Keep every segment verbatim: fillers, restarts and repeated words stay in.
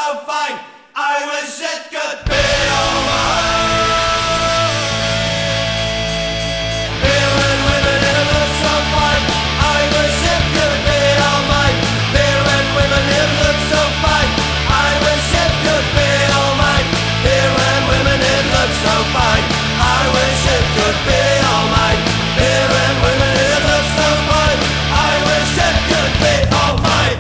fine. I wish it could be alright. Beer and women, it looks so fine. I wish it could be alright. Beer and women, it looks so fine. I wish it could be alright. Beer and women, it looks so fine. I wish it could be alright. Beer and women, it looks so fine. I wish it could be alright.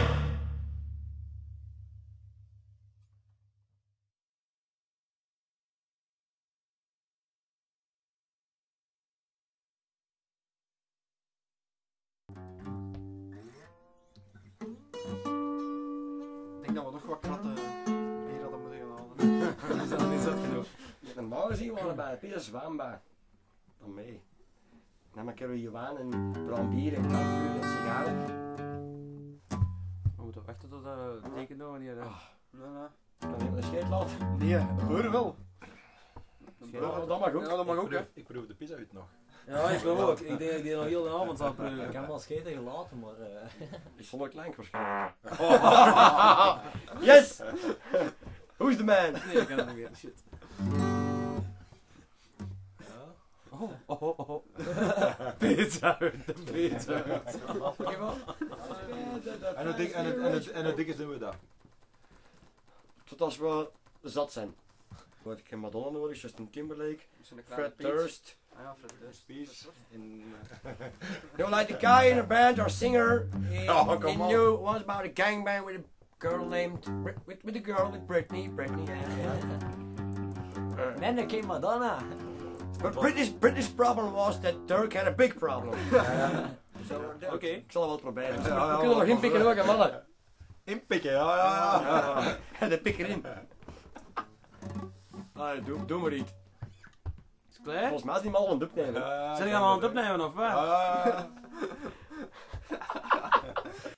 Ik denk dat we nog wat kratten hier hadden moeten gaan halen. Is dat niet zo genoeg? Normaal gezien waren we bij de Pieter Zwaanbaar. Dan mee. Dan een keer je wijn en bruin bier en kaffee en sigaren. We moeten wachten tot de tekenen wanneer de... Nee, nee. Kan je een scheet laten? Nee, hoor wel. Ja, dat mag ook. Ja, dat mag ook, hè. Ik proef de pizza uit nog. Ja, ik wil ook. Ik denk dat ik die nog heel de avond zal proeven. Ik heb wel scheten gelaten, maar... Uh... Ik stond ook klein waarschijnlijk. Yes! Who's the man? Nee, ik kan het nog weer. Shit. Oh, oh, oh, oh. Pizza uit, de pizza uit. En het dik, en het, en het, en het dikke doen we dat. Tot als we zat zijn. Word ik geen Madonna nodig, Justin Timberlake, Fred Durst. Ah ja, Fred Durst. Peace. In, uh, you know, like the guy in a band or singer in, Oh, come in on. New was about a gangbang with a girl named Brit- with, with a girl with Britney, Britney. Uh, Nee, dat came Madonna. but Britney's Britney's problem was that Dirk had a big problem. So, Oké. okay. Ik zal het wel proberen. Ja, ja, We kunnen nog ja, inpikken ook, hè, mannen. Inpikken, ja, ja, ja. Ja, de pik erin. Ah, doe, doe maar niet. Is het klaar? Volgens mij is die man al aan het opnemen. Ja, Zijn jullie allemaal aan het opnemen of wat? Ja, ja, ja.